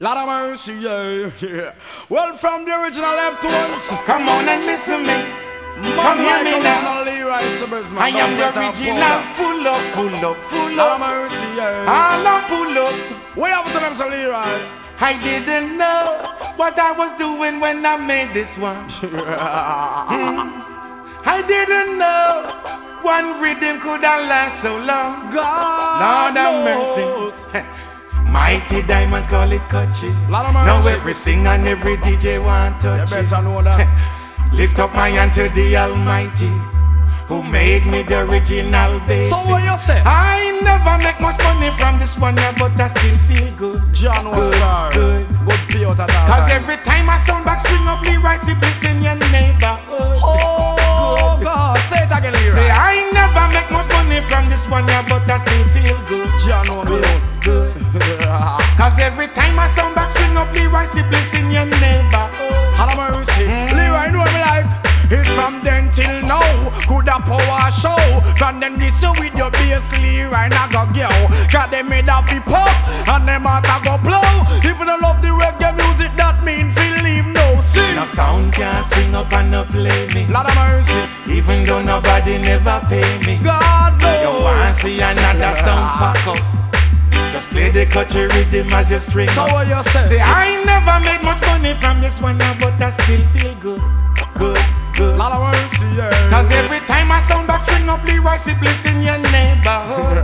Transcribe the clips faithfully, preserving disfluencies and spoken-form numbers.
Lot of mercy, yeah, yeah. Well, from the original F-Tones. Come on and listen me. Come hear me now. I am the original, full up, full up, full Lot of up. mercy, yeah. All up, full up. What happened to them, Sir Leroy? I didn't know what I was doing when I made this one. Mm. I didn't know one rhythm could have last so long. God Lord have knows. mercy. Mighty diamonds call it Kutchi. Lot of Now mercy. every singer and every D J want You touch it. better know that. Lift up my hand to the Almighty, who made me the original basis. So what you say? I never make much money from this one, yeah, but I still feel good. John was Good, star. good. Good pay out at all Cause times. every time I sound back, string up Leroy Siblings in your neighborhood. Oh Good. God, say it again, Leroy. Say I never make much money from this one, yeah, but I still feel good. John was Good, good. Cause every time I sound back, string up Leroy Siblings in your neighborhood. Have mercy. Leroy know me like. It's from then till now. Could a power show. From them this with your bass Leroy na go go. Cause they made a fi pop and them heart a go blow. If you don't love the reggae music, that mean feel leave no sing. No sound can't string up and no play me. Lot of mercy. Even though nobody never pay me. God knows. You want see another sound pack up, just play the country rhythm as you string So up. what you say? Say I never made much money from this one now, but I still feel good. Good, good. Lot of mercy, yeah. Cause every time I sound back string up Leroy Siblings in your neighborhood.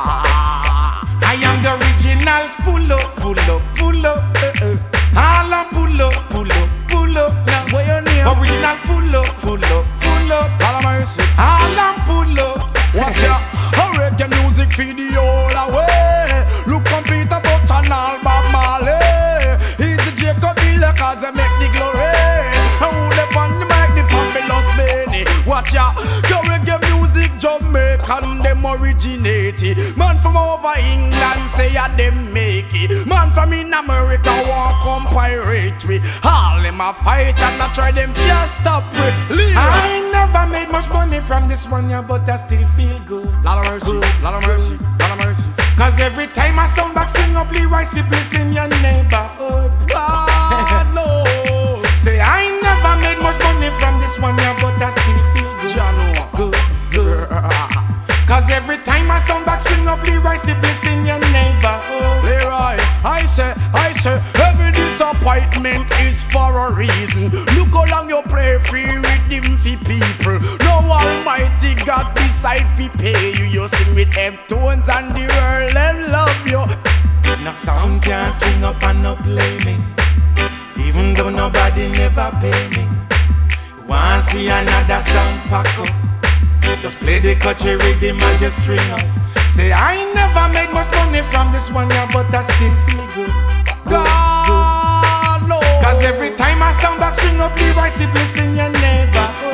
I am the original, full up, full up, full up. All up, pull up, pull up, pull up now. What your name? Original, full up, full up, full up. Lot of mercy. All up, pull up. Watch ya, a reggae music feed the whole away. Look on Peter Butch and all Bob Marley. He's the Jacob Miller cause they make the glory. And who they on the mic, the fabulous Benny. Watch ya, the reggae music Jamaican them originate. Man from over England say ya them make it. Man from in America want come pirate we. All them a fight and I try them can't stop we. Leroy. I never made much money from this one, yeah, but I still feel good. Lot of mercy, Good, lot of mercy, lot of mercy. Cause every time I sound back, string up Leroy Siblings in your neighborhood. God knows. Say I never made much money from this one, yeah, but I still feel good. Jano. Good, good. Cause every time I sound back, string up Leroy Siblings in your neighborhood. Leroy, I say, I say, every disappointment is for a reason. Look how long you play free rhythm for people. No almighty God beside fi pay you. You sing with F-Tones and the world and love you. No sound can't string up and no play me, even though nobody never pay me. Want see another sound pack up, just play the country rhythm as you string up. Say I never made much money from this one, yeah, but I still feel good. God knows. Cause every time I sound back, string up Leroy Siblings in your neighborhood.